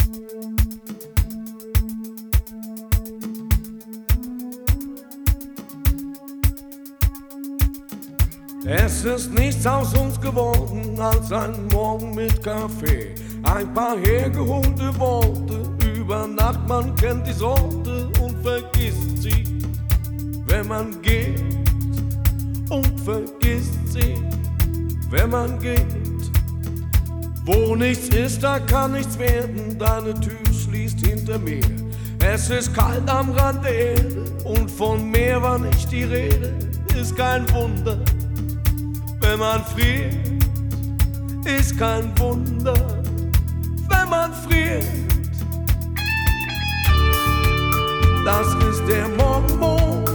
Es ist nichts aus uns geworden als ein Morgen mit Kaffee. Ein paar hergeholte Worte, über Nacht, man kennt die Sorte und vergisst sie, wenn man geht. Und vergisst sie, wenn man geht. Wo nichts ist, da kann nichts werden, deine Tür schließt hinter mir. Es ist kalt am Rand der Erde und von Meer war nicht die Rede. Ist kein Wunder, wenn man friert, ist kein Wunder, wenn man friert. Das ist der Morgenmond,